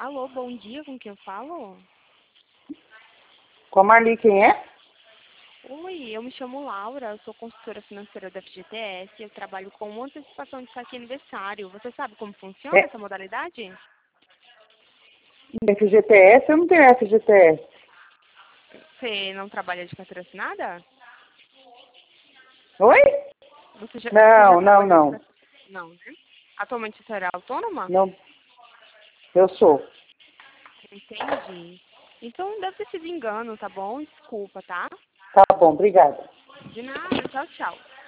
Alô, bom dia, com quem eu falo? Com a Marli, quem é? Oi, eu me chamo Laura, eu sou consultora financeira da FGTS, eu trabalho com antecipação de saque aniversário. Você sabe como funciona É essa modalidade? FGTS? Eu não tenho FGTS. Você não trabalha de carteira assinada? Oi? Você já Não, não, trabalhou de não. carteira... Não, né? Atualmente você é autônoma? Não, eu sou. Entendi. Então deve ter sido engano, tá bom? Desculpa, tá? Tá bom, obrigada. De nada, tchau, tchau.